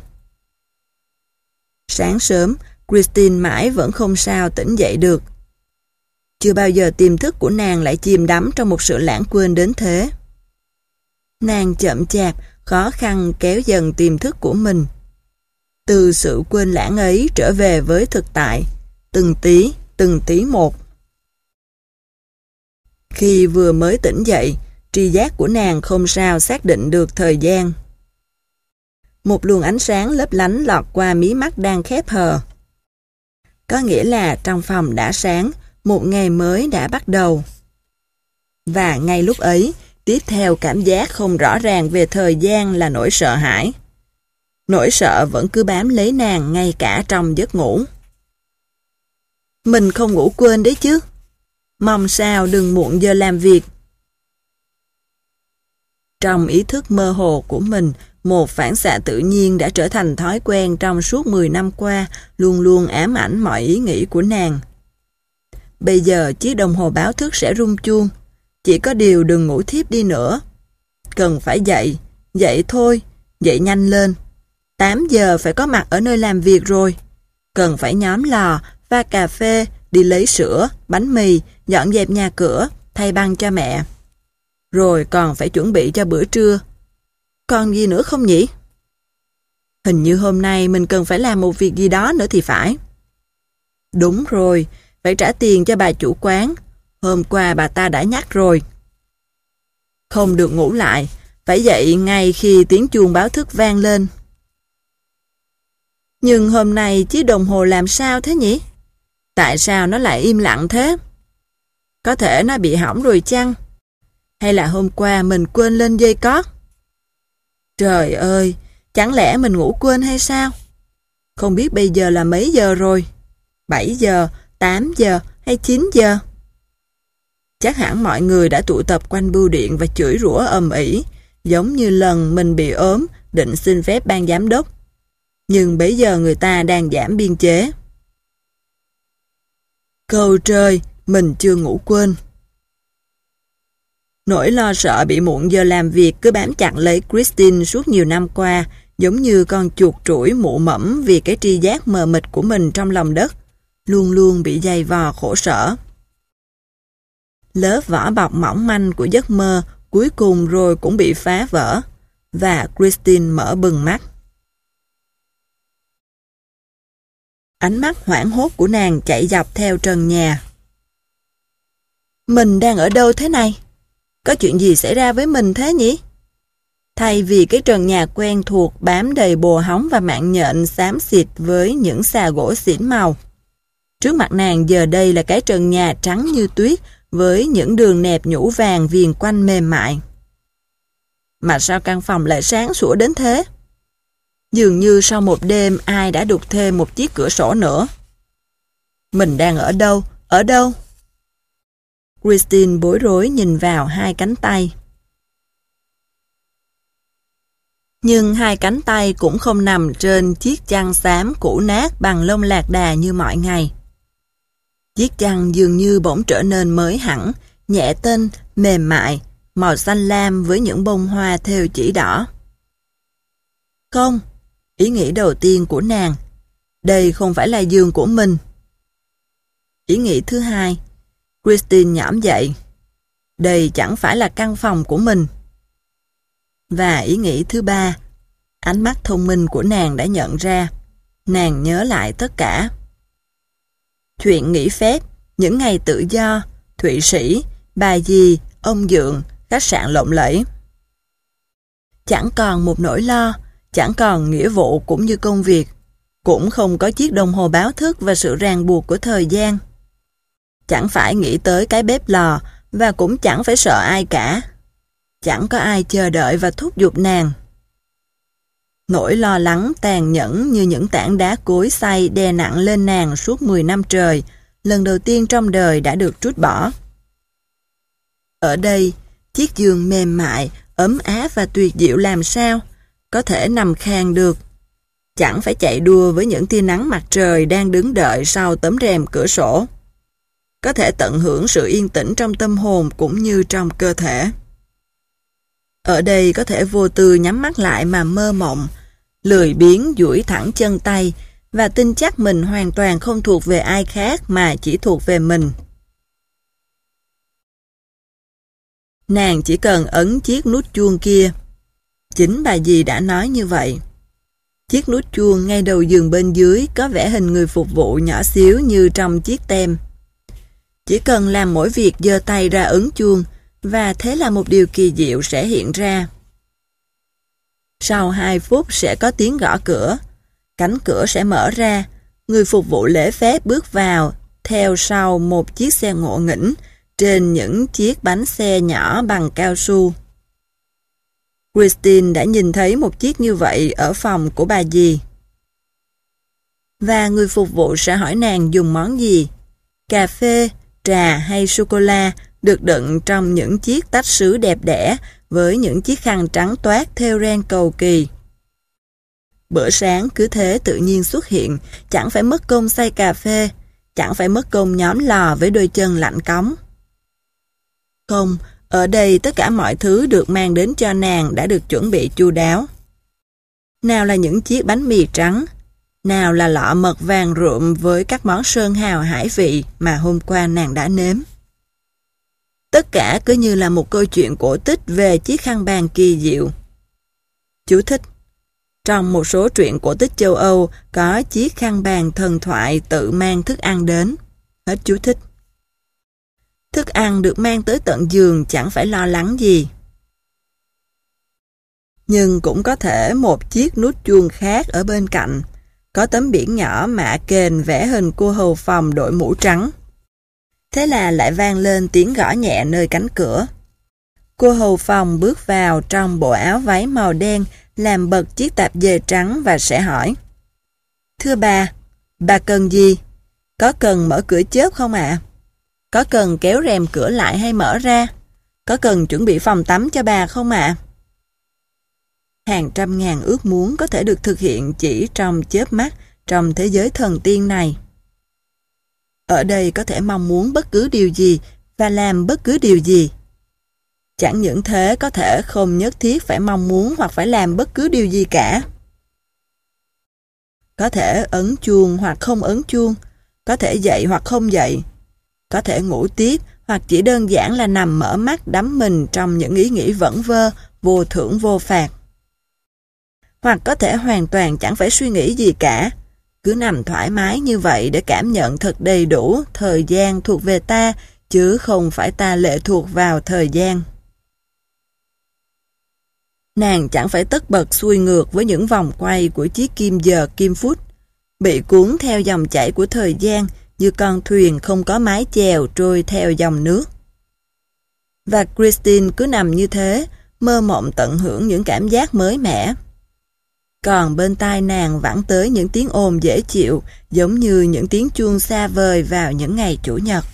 Sáng sớm, Christine mãi vẫn không sao tỉnh dậy được. Chưa bao giờ tiềm thức của nàng lại chìm đắm trong một sự lãng quên đến thế. Nàng chậm chạp, khó khăn kéo dần tiềm thức của mình. Từ sự quên lãng ấy trở về với thực tại, từng tí, từng tí một. Khi vừa mới tỉnh dậy, tri giác của nàng không sao xác định được thời gian. Một luồng ánh sáng lấp lánh lọt qua mí mắt đang khép hờ. Có nghĩa là trong phòng đã sáng, một ngày mới đã bắt đầu. Và ngay lúc ấy, tiếp theo cảm giác không rõ ràng về thời gian là nỗi sợ hãi. Nỗi sợ vẫn cứ bám lấy nàng ngay cả trong giấc ngủ. Mình không ngủ quên đấy chứ. Mong sao đừng muộn giờ làm việc. Trong ý thức mơ hồ của mình, một phản xạ tự nhiên đã trở thành thói quen trong suốt mười năm qua, luôn luôn ám ảnh mọi ý nghĩ của nàng. Bây giờ chiếc đồng hồ báo thức sẽ rung chuông. Chỉ có điều đừng ngủ thiếp đi nữa. Cần phải dậy, dậy thôi, dậy nhanh lên. tám giờ phải có mặt ở nơi làm việc rồi. Cần phải nhóm lò, pha cà phê, đi lấy sữa, bánh mì, dọn dẹp nhà cửa, thay băng cho mẹ. Rồi còn phải chuẩn bị cho bữa trưa. còn gì nữa không nhỉ? Hình như hôm nay mình cần phải làm một việc gì đó nữa thì phải. Đúng rồi, phải trả tiền cho bà chủ quán. Hôm qua bà ta đã nhắc rồi. Không được ngủ lại, phải dậy ngay khi tiếng chuông báo thức vang lên. Nhưng hôm nay chiếc đồng hồ làm sao thế nhỉ? Tại sao nó lại im lặng thế? Có thể nó bị hỏng rồi chăng? Hay là hôm qua mình quên lên dây cót? Trời ơi, chẳng lẽ mình ngủ quên hay sao? Không biết bây giờ là mấy giờ rồi? bảy giờ, tám giờ hay chín giờ? Chắc hẳn mọi người đã tụ tập quanh bưu điện và chửi rủa ầm ĩ, giống như lần mình bị ốm, định xin phép ban giám đốc. Nhưng bây giờ người ta đang giảm biên chế. Cầu trời, mình chưa ngủ quên. Nỗi lo sợ bị muộn giờ làm việc cứ bám chặt lấy Christine suốt nhiều năm qua, giống như con chuột trũi mụ mẫm vì cái tri giác mờ mịt của mình trong lòng đất, luôn luôn bị dày vò khổ sở. Lớp vỏ bọc mỏng manh của giấc mơ cuối cùng rồi cũng bị phá vỡ, và Christine mở bừng mắt. Ánh mắt hoảng hốt của nàng chạy dọc theo trần nhà. Mình đang ở đâu thế này? Có chuyện gì xảy ra với mình thế nhỉ? Thay vì cái trần nhà quen thuộc bám đầy bồ hóng và mạng nhện xám xịt với những xà gỗ xỉn màu, trước mặt nàng giờ đây là cái trần nhà trắng như tuyết với những đường nẹp nhũ vàng viền quanh mềm mại. Mà sao căn phòng lại sáng sủa đến thế? Dường như sau một đêm ai đã đục thêm một chiếc cửa sổ nữa. Mình đang ở đâu? Ở đâu? Christine bối rối nhìn vào hai cánh tay. Nhưng hai cánh tay cũng không nằm trên chiếc chăn xám cũ nát bằng lông lạc đà như mọi ngày. Chiếc chăn dường như bỗng trở nên mới hẳn, nhẹ tênh, mềm mại, màu xanh lam với những bông hoa thêu chỉ đỏ. Không, ý nghĩ đầu tiên của nàng, đây không phải là giường của mình. Ý nghĩ thứ hai, Christine nhõm dậy, đây chẳng phải là căn phòng của mình. Và ý nghĩ thứ ba, ánh mắt thông minh của nàng đã nhận ra, nàng nhớ lại tất cả. Chuyện nghỉ phép, những ngày tự do, Thụy Sĩ, bà dì, ông Dượng, khách sạn lộng lẫy. Chẳng còn một nỗi lo, chẳng còn nghĩa vụ cũng như công việc, cũng không có chiếc đồng hồ báo thức và sự ràng buộc của thời gian. Chẳng phải nghĩ tới cái bếp lò và cũng chẳng phải sợ ai cả. Chẳng có ai chờ đợi và thúc giục nàng. Nỗi lo lắng tàn nhẫn như những tảng đá cối xay đè nặng lên nàng suốt mười năm trời, lần đầu tiên trong đời đã được trút bỏ. Ở đây, chiếc giường mềm mại, ấm áp và tuyệt diệu làm sao có thể nằm khang được. Chẳng phải chạy đua với những tia nắng mặt trời đang đứng đợi sau tấm rèm cửa sổ. Có thể tận hưởng sự yên tĩnh trong tâm hồn cũng như trong cơ thể. Ở đây có thể vô tư nhắm mắt lại mà mơ mộng, lười biếng duỗi thẳng chân tay và tin chắc mình hoàn toàn không thuộc về ai khác mà chỉ thuộc về mình. Nàng chỉ cần ấn chiếc nút chuông kia. Chính bà dì đã nói như vậy. Chiếc nút chuông ngay đầu giường bên dưới có vẽ hình người phục vụ nhỏ xíu như trong chiếc tem. Chỉ cần làm mỗi việc giơ tay ra ấn chuông, và thế là một điều kỳ diệu sẽ hiện ra. Sau hai phút sẽ có tiếng gõ cửa, cánh cửa sẽ mở ra, người phục vụ lễ phép bước vào, theo sau một chiếc xe ngộ nghĩnh trên những chiếc bánh xe nhỏ bằng cao su. Christine đã nhìn thấy một chiếc như vậy ở phòng của bà dì. Và người phục vụ sẽ hỏi nàng dùng món gì, cà phê, trà hay sô-cô-la, được đựng trong những chiếc tách sứ đẹp đẽ với những chiếc khăn trắng toát thêu ren cầu kỳ. Bữa sáng cứ thế tự nhiên xuất hiện, chẳng phải mất công xay cà phê, chẳng phải mất công nhóm lò với đôi chân lạnh cóng. Không, ở đây tất cả mọi thứ được mang đến cho nàng đã được chuẩn bị chu đáo. Nào là những chiếc bánh mì trắng, nào là lọ mật vàng rượm với các món sơn hào hải vị mà hôm qua nàng đã nếm. Tất cả cứ như là một câu chuyện cổ tích về chiếc khăn bàn kỳ diệu. Chú thích: trong một số truyện cổ tích châu Âu có chiếc khăn bàn thần thoại tự mang thức ăn đến. Hết chú thích. Thức ăn được mang tới tận giường chẳng phải lo lắng gì. Nhưng cũng có thể một chiếc nút chuông khác ở bên cạnh, có tấm biển nhỏ mạ kền vẽ hình cô hầu phòng đội mũ trắng. Thế là lại vang lên tiếng gõ nhẹ nơi cánh cửa. Cô hầu phòng bước vào trong bộ áo váy màu đen, làm bật chiếc tạp dề trắng và sẽ hỏi: Thưa bà, bà cần gì? Có cần mở cửa chớp không ạ? À? Có cần kéo rèm cửa lại hay mở ra? Có cần chuẩn bị phòng tắm cho bà không ạ? À? Hàng trăm ngàn ước muốn có thể được thực hiện chỉ trong chớp mắt trong thế giới thần tiên này. Ở đây có thể mong muốn bất cứ điều gì và làm bất cứ điều gì. Chẳng những thế, có thể không nhất thiết phải mong muốn hoặc phải làm bất cứ điều gì cả. Có thể ấn chuông hoặc không ấn chuông, có thể dậy hoặc không dậy, có thể ngủ tiếp hoặc chỉ đơn giản là nằm mở mắt đắm mình trong những ý nghĩ vẩn vơ, vô thưởng vô phạt. Hoặc có thể hoàn toàn chẳng phải suy nghĩ gì cả, cứ nằm thoải mái như vậy để cảm nhận thật đầy đủ thời gian thuộc về ta, chứ không phải ta lệ thuộc vào thời gian. Nàng chẳng phải tất bật xuôi ngược với những vòng quay của chiếc kim giờ kim phút, bị cuốn theo dòng chảy của thời gian như con thuyền không có mái chèo trôi theo dòng nước. Và Christine cứ nằm như thế, mơ mộng tận hưởng những cảm giác mới mẻ. Còn bên tai nàng vẳng tới những tiếng ồn dễ chịu, giống như những tiếng chuông xa vời vào những ngày Chủ nhật.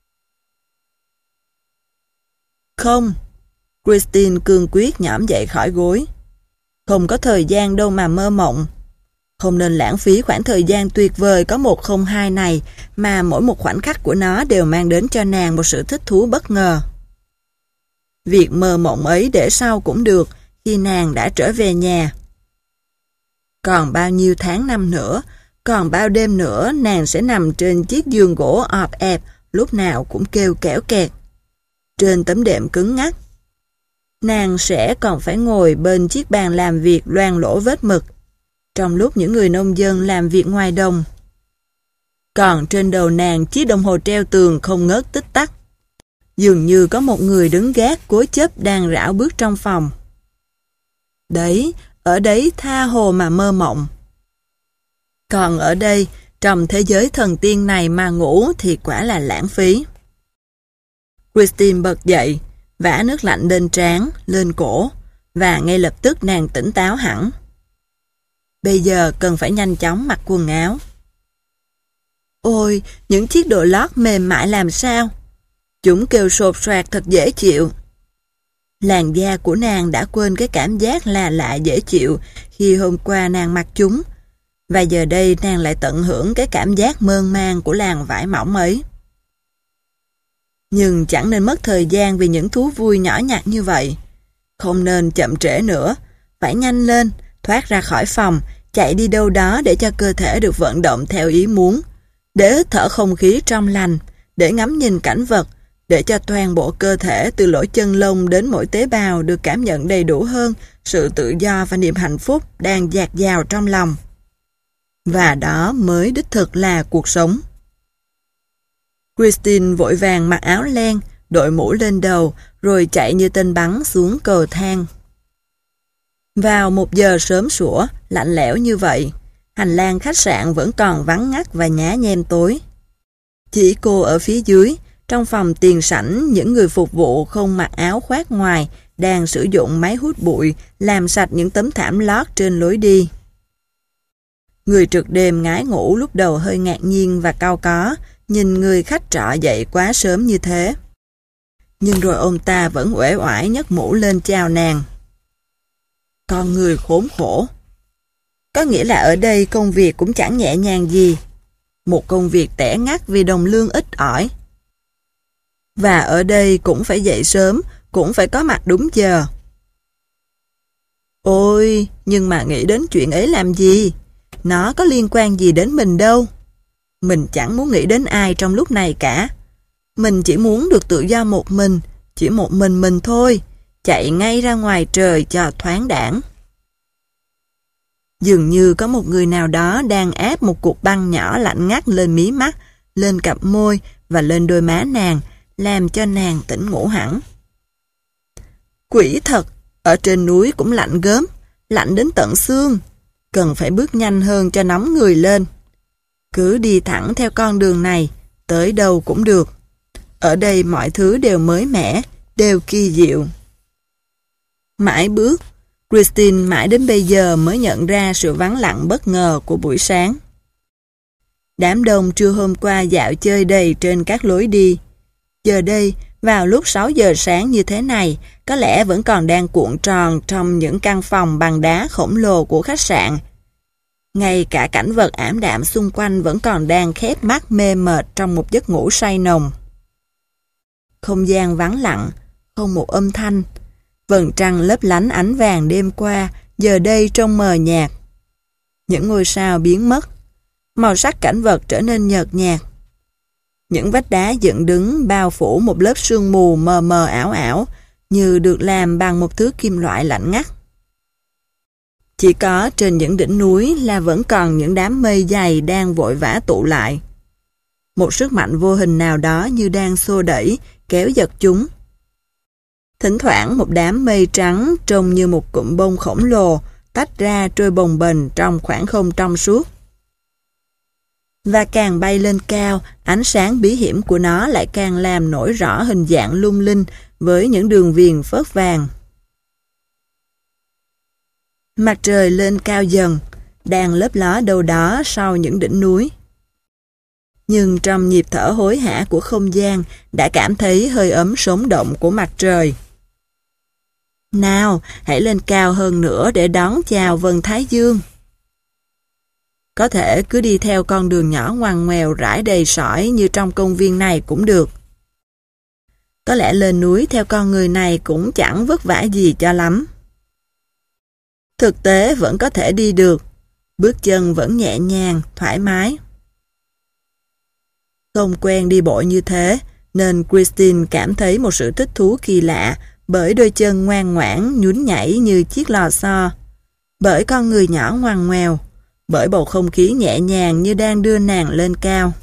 Không, Christine cương quyết nhõm dậy khỏi gối. Không có thời gian đâu mà mơ mộng. Không nên lãng phí khoảng thời gian tuyệt vời có một không hai này, mà mỗi một khoảnh khắc của nó đều mang đến cho nàng một sự thích thú bất ngờ. Việc mơ mộng ấy để sau cũng được, khi nàng đã trở về nhà. Còn bao nhiêu tháng năm nữa, còn bao đêm nữa nàng sẽ nằm trên chiếc giường gỗ ọp ẹp, lúc nào cũng kêu kẽo kẹt. Trên tấm đệm cứng ngắc. Nàng sẽ còn phải ngồi bên chiếc bàn làm việc loang lỗ vết mực, trong lúc những người nông dân làm việc ngoài đồng. Còn trên đầu nàng chiếc đồng hồ treo tường không ngớt tích tắc. Dường như có một người đứng gác cố chấp đang rảo bước trong phòng. Đấy, ở đấy tha hồ mà mơ mộng. Còn ở đây, trong thế giới thần tiên này mà ngủ thì quả là lãng phí. Christine bật dậy, vã nước lạnh lên trán, lên cổ, và ngay lập tức nàng tỉnh táo hẳn. Bây giờ cần phải nhanh chóng mặc quần áo. Ôi, những chiếc đồ lót mềm mại làm sao? Chúng kêu sột soạt thật dễ chịu. Làn da của nàng đã quên cái cảm giác là lạ dễ chịu khi hôm qua nàng mặc chúng, và giờ đây nàng lại tận hưởng cái cảm giác mơn man của làn vải mỏng ấy. Nhưng chẳng nên mất thời gian vì những thú vui nhỏ nhặt như vậy. Không nên chậm trễ nữa, phải nhanh lên, thoát ra khỏi phòng, chạy đi đâu đó để cho cơ thể được vận động theo ý muốn, để hít thở không khí trong lành, để ngắm nhìn cảnh vật, để cho toàn bộ cơ thể từ lỗ chân lông đến mỗi tế bào được cảm nhận đầy đủ hơn sự tự do và niềm hạnh phúc đang dạt dào trong lòng. Và đó mới đích thực là cuộc sống. Christine vội vàng mặc áo len, đội mũ lên đầu, rồi chạy như tên bắn xuống cầu thang. Vào một giờ sớm sủa, lạnh lẽo như vậy, hành lang khách sạn vẫn còn vắng ngắt và nhá nhem tối. Chỉ cô ở phía dưới, trong phòng tiền sảnh, những người phục vụ không mặc áo khoác ngoài đang sử dụng máy hút bụi làm sạch những tấm thảm lót trên lối đi. Người trực đêm ngái ngủ lúc đầu hơi ngạc nhiên và cau có, nhìn người khách trọ dậy quá sớm như thế. Nhưng rồi ông ta vẫn uể oải nhấc mũ lên chào nàng. Con người khốn khổ. Có nghĩa là ở đây công việc cũng chẳng nhẹ nhàng gì. Một công việc tẻ ngắt vì đồng lương ít ỏi. Và ở đây cũng phải dậy sớm, cũng phải có mặt đúng giờ. Ôi, nhưng mà nghĩ đến chuyện ấy làm gì? Nó có liên quan gì đến mình đâu. Mình chẳng muốn nghĩ đến ai trong lúc này cả. Mình chỉ muốn được tự do một mình, chỉ một mình mình thôi, chạy ngay ra ngoài trời cho thoáng đãng. Dường như có một người nào đó đang áp một cục băng nhỏ lạnh ngắt lên mí mắt, lên cặp môi và lên đôi má nàng, làm cho nàng tỉnh ngủ hẳn. Quỷ thật, ở trên núi cũng lạnh gớm, lạnh đến tận xương. Cần phải bước nhanh hơn cho nóng người lên. Cứ đi thẳng theo con đường này, tới đâu cũng được. Ở đây mọi thứ đều mới mẻ, đều kỳ diệu. Mãi bước, Christine mãi đến bây giờ mới nhận ra sự vắng lặng bất ngờ của buổi sáng. Đám đông trưa hôm qua dạo chơi đầy trên các lối đi. Giờ đây, vào lúc sáu giờ sáng như thế này, có lẽ vẫn còn đang cuộn tròn trong những căn phòng bằng đá khổng lồ của khách sạn. Ngay cả cảnh vật ảm đạm xung quanh vẫn còn đang khép mắt mê mệt trong một giấc ngủ say nồng. Không gian vắng lặng, không một âm thanh. Vầng trăng lấp lánh ánh vàng đêm qua, giờ đây trông mờ nhạt. Những ngôi sao biến mất, màu sắc cảnh vật trở nên nhợt nhạt. Những vách đá dựng đứng bao phủ một lớp sương mù mờ mờ ảo ảo, như được làm bằng một thứ kim loại lạnh ngắt. Chỉ có trên những đỉnh núi là vẫn còn những đám mây dày đang vội vã tụ lại. Một sức mạnh vô hình nào đó như đang xô đẩy, kéo giật chúng. Thỉnh thoảng một đám mây trắng trông như một cụm bông khổng lồ tách ra trôi bồng bềnh trong khoảng không trong suốt. Và càng bay lên cao, ánh sáng bí hiểm của nó lại càng làm nổi rõ hình dạng lung linh với những đường viền phớt vàng. Mặt trời lên cao dần, đang lấp ló đâu đó sau những đỉnh núi. Nhưng trong nhịp thở hối hả của không gian đã cảm thấy hơi ấm sống động của mặt trời. Nào, hãy lên cao hơn nữa để đón chào vầng thái dương. Có thể cứ đi theo con đường nhỏ ngoằn ngoèo rải đầy sỏi như trong công viên này cũng được. Có lẽ lên núi theo con người này cũng chẳng vất vả gì cho lắm. Thực tế vẫn có thể đi được, bước chân vẫn nhẹ nhàng, thoải mái. Không quen đi bộ như thế, nên Christine cảm thấy một sự thích thú kỳ lạ bởi đôi chân ngoan ngoãn nhún nhảy như chiếc lò xo, bởi con người nhỏ ngoằn ngoèo, bởi bầu không khí nhẹ nhàng như đang đưa nàng lên cao.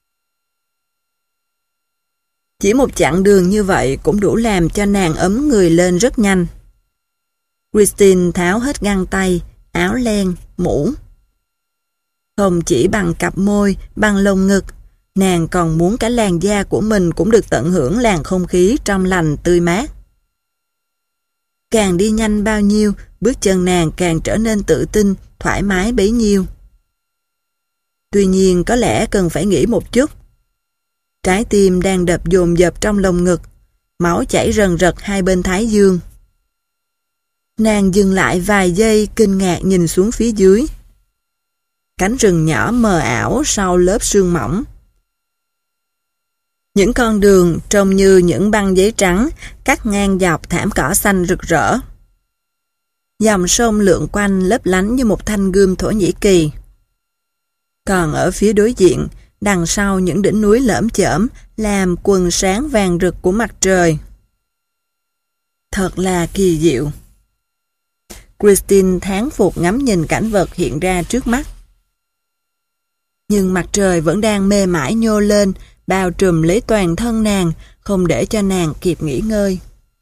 Chỉ một chặng đường như vậy cũng đủ làm cho nàng ấm người lên rất nhanh. Christine tháo hết găng tay, áo len, mũ. Không chỉ bằng cặp môi, bằng lồng ngực, nàng còn muốn cả làn da của mình cũng được tận hưởng làn không khí trong lành tươi mát. Càng đi nhanh bao nhiêu, bước chân nàng càng trở nên tự tin, thoải mái bấy nhiêu. Tuy nhiên có lẽ cần phải nghĩ một chút. Trái tim đang đập dồn dập trong lồng ngực, máu chảy rần rật hai bên thái dương. Nàng dừng lại vài giây kinh ngạc nhìn xuống phía dưới. Cánh rừng nhỏ mờ ảo sau lớp sương mỏng. Những con đường trông như những băng giấy trắng cắt ngang dọc thảm cỏ xanh rực rỡ. Dòng sông lượn quanh lấp lánh như một thanh gươm Thổ Nhĩ Kỳ. Còn ở phía đối diện, đằng sau những đỉnh núi lởm chởm làm quần sáng vàng rực của mặt trời. Thật là kỳ diệu. Christine thán phục ngắm nhìn cảnh vật hiện ra trước mắt. Nhưng mặt trời vẫn đang mê mải nhô lên, bao trùm lấy toàn thân nàng, không để cho nàng kịp nghỉ ngơi.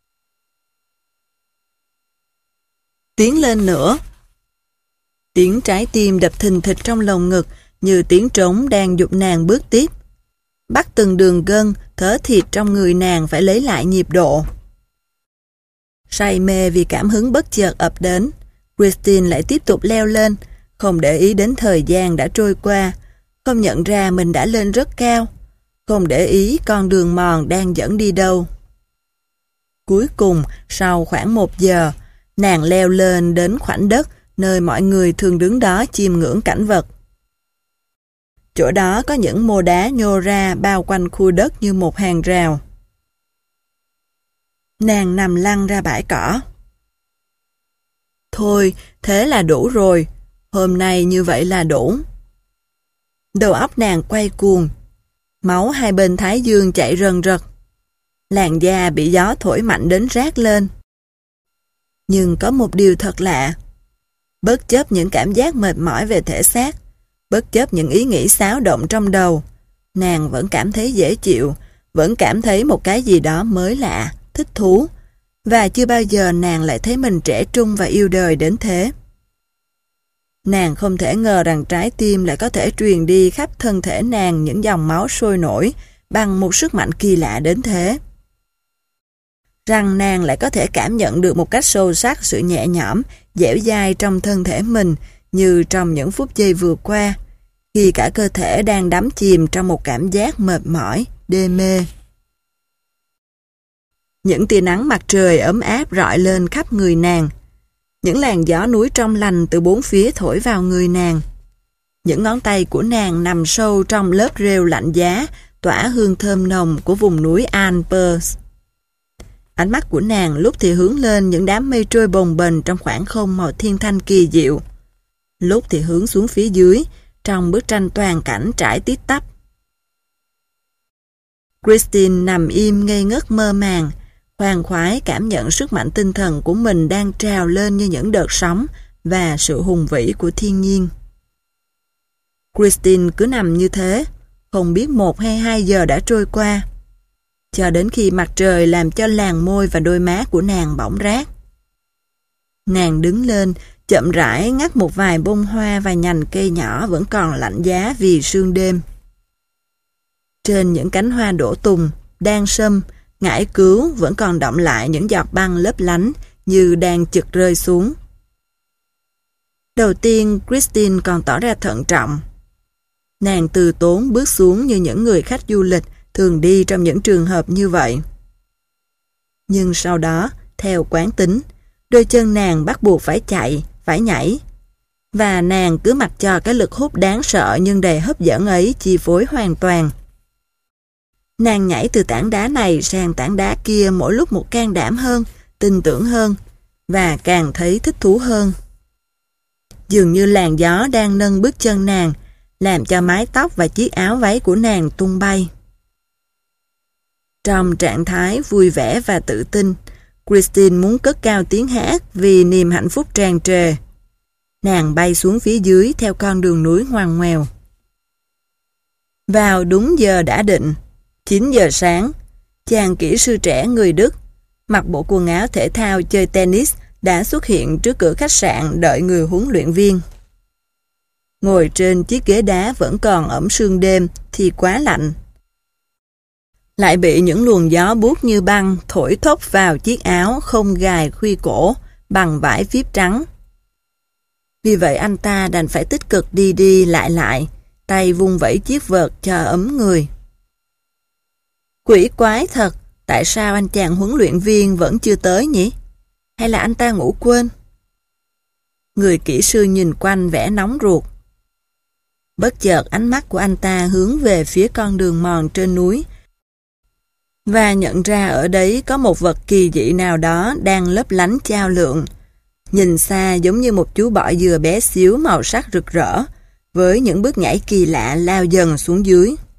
Tiến lên nữa. Tiếng trái tim đập thình thịch trong lồng ngực như tiếng trống đang giục nàng bước tiếp. Bắt từng đường gân, thớ thịt trong người nàng phải lấy lại nhịp độ. Say mê vì cảm hứng bất chợt ập đến, Christine lại tiếp tục leo lên, không để ý đến thời gian đã trôi qua, không nhận ra mình đã lên rất cao, không để ý con đường mòn đang dẫn đi đâu. Cuối cùng, sau khoảng một giờ, nàng leo lên đến khoảnh đất nơi mọi người thường đứng đó chiêm ngưỡng cảnh vật. Chỗ đó có những mô đá nhô ra bao quanh khu đất như một hàng rào. Nàng nằm lăn ra bãi cỏ. Thôi, thế là đủ rồi. Hôm nay như vậy là đủ. Đầu óc nàng quay cuồng. Máu hai bên thái dương chạy rần rật. Làn da bị gió thổi mạnh đến rát lên. Nhưng có một điều thật lạ. Bất chấp những cảm giác mệt mỏi về thể xác, bất chấp những ý nghĩ xáo động trong đầu, nàng vẫn cảm thấy dễ chịu, vẫn cảm thấy một cái gì đó mới lạ, thích thú, và chưa bao giờ nàng lại thấy mình trẻ trung và yêu đời đến thế. Nàng không thể ngờ rằng trái tim lại có thể truyền đi khắp thân thể nàng những dòng máu sôi nổi bằng một sức mạnh kỳ lạ đến thế. Rằng nàng lại có thể cảm nhận được một cách sâu sắc sự nhẹ nhõm, dẻo dai trong thân thể mình như trong những phút giây vừa qua, khi cả cơ thể đang đắm chìm trong một cảm giác mệt mỏi, đê mê. Những tia nắng mặt trời ấm áp rọi lên khắp người nàng. Những làn gió núi trong lành từ bốn phía thổi vào người nàng. Những ngón tay của nàng nằm sâu trong lớp rêu lạnh giá, tỏa hương thơm nồng của vùng núi Alps. Ánh mắt của nàng lúc thì hướng lên những đám mây trôi bồng bềnh trong khoảng không màu thiên thanh kỳ diệu, lúc thì hướng xuống phía dưới, trong bức tranh toàn cảnh trải tít tắp. Christine nằm im ngây ngất mơ màng, khoan khoái cảm nhận sức mạnh tinh thần của mình đang trào lên như những đợt sóng và sự hùng vĩ của thiên nhiên. Christine cứ nằm như thế, không biết một hay hai giờ đã trôi qua, cho đến khi mặt trời làm cho làn môi và đôi má của nàng bỏng rát. Nàng đứng lên, chậm rãi ngắt một vài bông hoa và nhành cây nhỏ vẫn còn lạnh giá vì sương đêm. Trên những cánh hoa đổ tùng, đan sâm, ngải cứu vẫn còn đọng lại những giọt băng lấp lánh như đang chực rơi xuống. Đầu tiên, Christine còn tỏ ra thận trọng. Nàng từ tốn bước xuống như những người khách du lịch thường đi trong những trường hợp như vậy. Nhưng sau đó, theo quán tính, đôi chân nàng bắt buộc phải chạy, phải nhảy, và nàng cứ mặc cho cái lực hút đáng sợ nhưng đầy hấp dẫn ấy chi phối hoàn toàn. Nàng nhảy từ tảng đá này sang tảng đá kia mỗi lúc một can đảm hơn, tin tưởng hơn, và càng thấy thích thú hơn. Dường như làn gió đang nâng bước chân nàng, làm cho mái tóc và chiếc áo váy của nàng tung bay. Trong trạng thái vui vẻ và tự tin, Christine muốn cất cao tiếng hát vì niềm hạnh phúc tràn trề. Nàng bay xuống phía dưới theo con đường núi ngoằn ngoèo. Vào đúng giờ đã định, chín giờ sáng, chàng kỹ sư trẻ người Đức, mặc bộ quần áo thể thao chơi tennis, đã xuất hiện trước cửa khách sạn đợi người huấn luyện viên. Ngồi trên chiếc ghế đá vẫn còn ẩm sương đêm thì quá lạnh. Lại bị những luồng gió buốt như băng thổi thốc vào chiếc áo không gài khuy cổ bằng vải vip trắng. Vì vậy anh ta đành phải tích cực đi đi lại lại, tay vung vẩy chiếc vợt cho ấm người. Quỷ quái thật, tại sao anh chàng huấn luyện viên vẫn chưa tới nhỉ? Hay là anh ta ngủ quên? Người kỹ sư nhìn quanh vẻ nóng ruột. Bất chợt ánh mắt của anh ta hướng về phía con đường mòn trên núi và nhận ra ở đấy có một vật kỳ dị nào đó đang lấp lánh chao lượng. Nhìn xa giống như một chú bọ dừa bé xíu màu sắc rực rỡ, với những bước nhảy kỳ lạ lao dần xuống dưới.